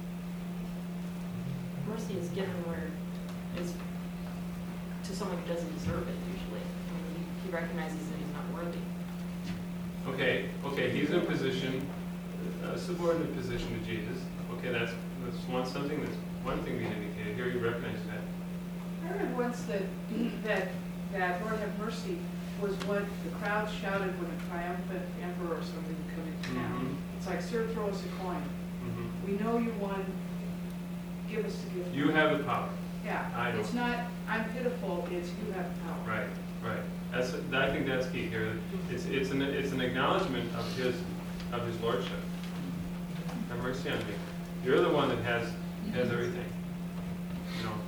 Mercy is given where it's to someone who doesn't deserve it usually. I mean, he recognizes that he's not worthy. Okay, he's in a position, a subordinate position to Jesus. Okay, that's one thing being indicated. Here you recognize that. I read once that Lord have mercy was what the crowd shouted when a triumphant emperor or something would come into town. It's like, sir, throw us a coin. We know you won. Give us the gift. You have the power. Yeah, I don't. it's not, I'm pitiful, it's you have power. Right, right. I think that's key here. It's an acknowledgement of his lordship. Have mercy on me. You're the one that has everything. You know.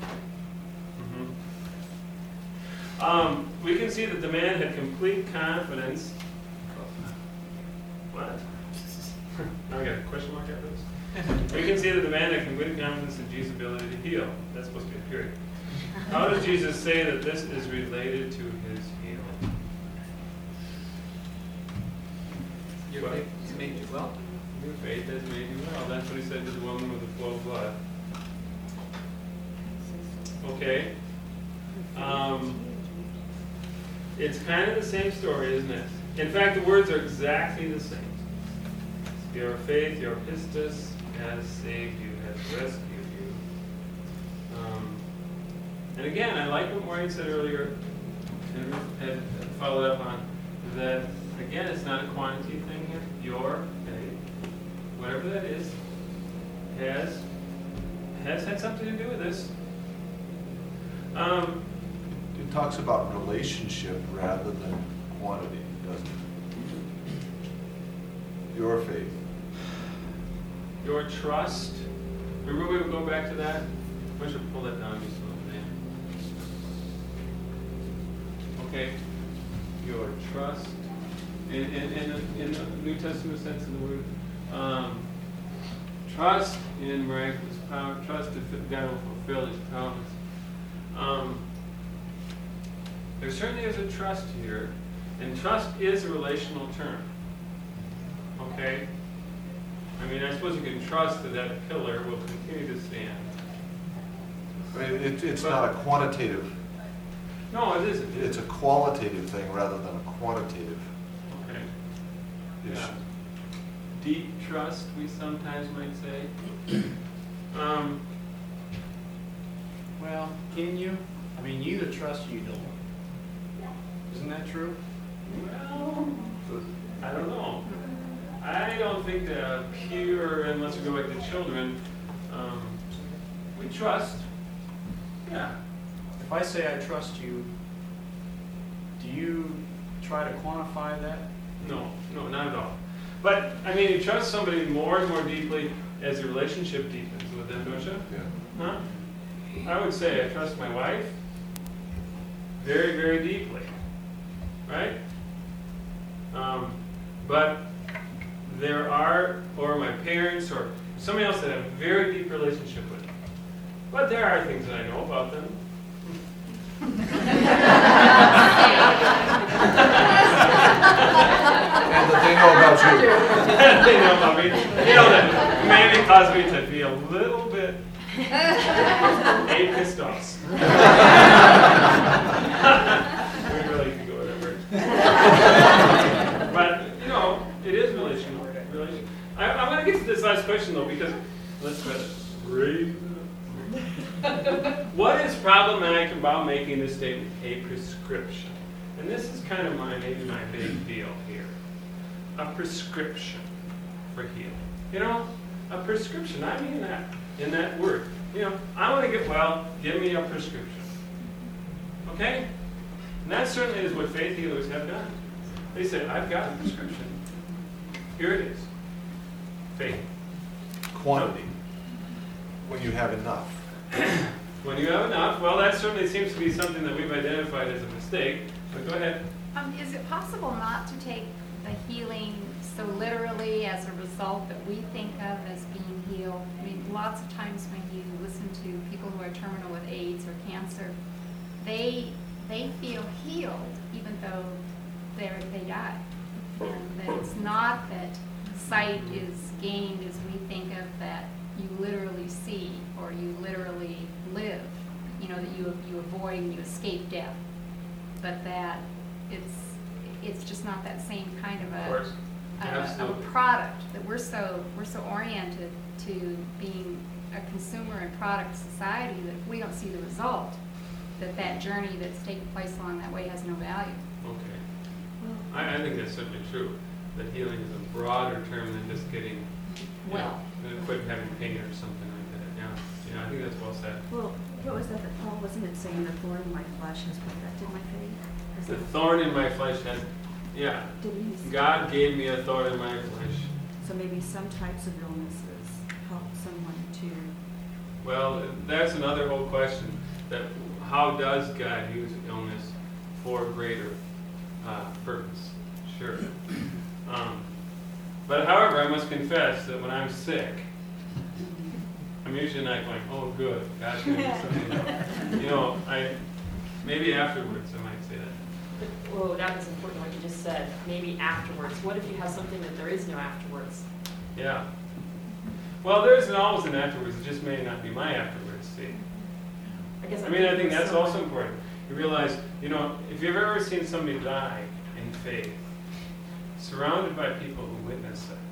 We can see that the man had complete confidence. What? Now we got a question mark after this. We can see that the man had complete confidence in Jesus' ability to heal. That's supposed to be a period. How does Jesus say that this is related to his healing? Your faith has made you well. Your faith has made you well. That's what he said to the woman with the flow of blood. Okay. It's kind of the same story, isn't it? In fact, the words are exactly the same. Your faith, your pistis, has saved you, has rescued you. And again, I like what Maureen said earlier, and followed up on, that, again, it's not a quantity thing here. Your faith, whatever that is, has had something to do with this. It talks about relationship rather than quantity, doesn't it? Your faith. Your trust. Remember we would go back to that? I should pull that down just a little bit. Okay. Your trust. In the New Testament sense of the word. Trust in miraculous power. Trust that God will fulfill his promise. There certainly is a trust here. And trust is a relational term. Okay? I mean, I suppose you can trust that that pillar will continue to stand. I mean, it's not a quantitative. No, it isn't. It's a qualitative thing rather than a quantitative Okay. issue. Yeah. Deep trust, we sometimes might say. Well, can you? I mean, you either trust or you don't. Isn't that true? Well, I don't know. I don't think that pure, unless we go back to children, we trust. Yeah. If I say I trust you, do you try to quantify that? No, not at all. But, I mean, you trust somebody more and more deeply as the relationship deepens with them, don't you? Yeah. Huh? I would say I trust my wife very, very deeply. Right? But there are, or my parents, or somebody else that I have a very deep relationship with. But there are things that I know about them. And that they know about you. They know about me. You know, that maybe caused me to be a little bit pissed off. We really can go whatever. But, you know, it is relational. I'm going to get to this last question, though, because let's try to raise it up. What is problematic about making this statement a prescription? And this is kind of maybe my big deal here. A prescription for healing. You know, a prescription. I mean that in that word. You know, I want to get well, give me a prescription. Okay? And that certainly is what faith healers have done. They say, I've got a prescription. Here it is. Faith. Quantity. When you have enough. When you have enough, well, that certainly seems to be something that we've identified as a mistake. But go ahead. Is it possible not to take the healing so literally as a result that we think of as being healed? I mean, lots of times when you listen to people who are terminal with AIDS or cancer, they feel healed even though they die. And that it's not that sight is gained as we think of that you literally see or you literally live, you know, that you avoid and you escape death, but that it's just not that same kind of a product, that we're so oriented to being a consumer and product society that if we don't see the result, that journey that's taking place along that way has no value. Okay. I think that's certainly true. That healing is a broader term than just getting, quit having pain or something like that. Yeah, I think that's well said. Well, What was that Paul, wasn't it saying the thorn in my flesh has perfected my faith? Is The that- thorn in my flesh has, yeah. Didn't he say- God gave me a thorn in my flesh. So maybe some types of illnesses help someone to, Well, that's another whole question, that how does God use illness for greater purpose? Sure. But however, I must confess that when I'm sick, I'm usually not going, oh, good, God's going to do something else. You know, maybe afterwards I might say that. Whoa, that was important what you just said. Maybe afterwards. What if you have something that there is no afterwards? Yeah. Well, there isn't always an afterwards. It just may not be my afterwards, see. I think that's also important. You realize, you know, if you've ever seen somebody die in faith, surrounded by people who witness it,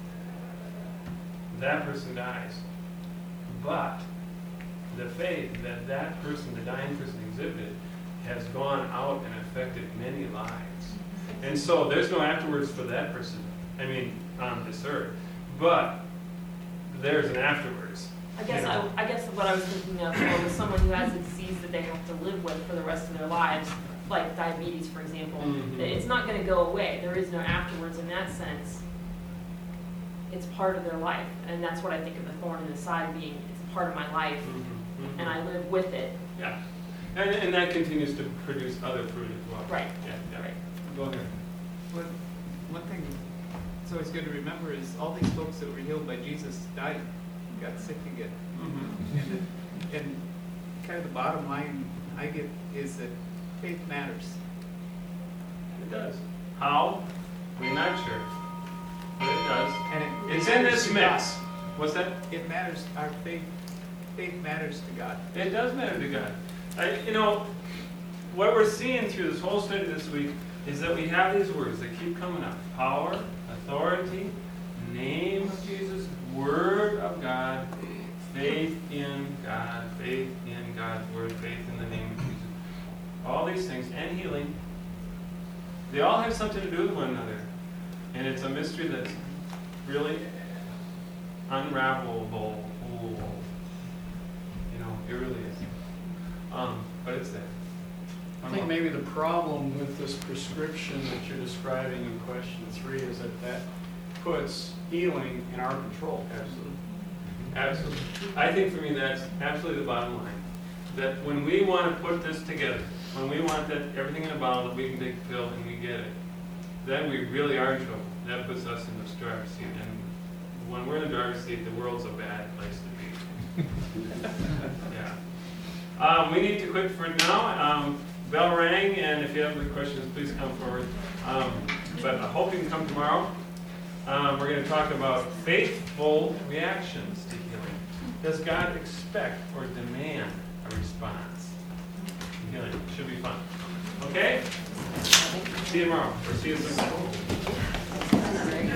that person dies. But the faith that that person, the dying person, exhibited has gone out and affected many lives. And so there's no afterwards for that person, on this earth. But there's an afterwards. I guess what I was thinking of was someone who has a disease that they have to live with for the rest of their lives, like diabetes, for example. Mm-hmm. It's not going to go away. There is no afterwards in that sense. It's part of their life, and that's what I think of the thorn in the side being. It's part of my life, Mm-hmm. and I live with it. Yeah. And that continues to produce other fruit as well. Right. Yeah. Right. Go ahead. One thing it's always good to remember is all these folks that were healed by Jesus died, got sick again. Mm-hmm. And kind of the bottom line I get is that faith matters. It does. How? We're not sure. But it does. And it's in matters this to mix. God. What's that? It matters. Our faith matters to God. It does matter to God. What we're seeing through this whole study this week is that we have these words that keep coming up. Power, authority, name of Jesus, word of God, faith in God, faith in God's word, faith in the name of Jesus. All these things, and healing, they all have something to do with one another. And it's a mystery that's really unravelable. It really is. But it's there. I think maybe the problem with this prescription that you're describing in question 3 is that puts healing in our control. Absolutely. I think for me that's absolutely the bottom line. That when we want to put this together, when we want that everything in a bottle that we can take a pill and we get it, then we really are in trouble. That puts us in the driver's seat. And when we're in the driver's seat, the world's a bad place to be. Yeah. We need to quit for now. Bell rang, and if you have any questions, please come forward. But I hope you can come tomorrow. We're going to talk about faithful reactions to healing. Does God expect or demand a response to healing? Should be fun. Okay? See you tomorrow, or see you soon.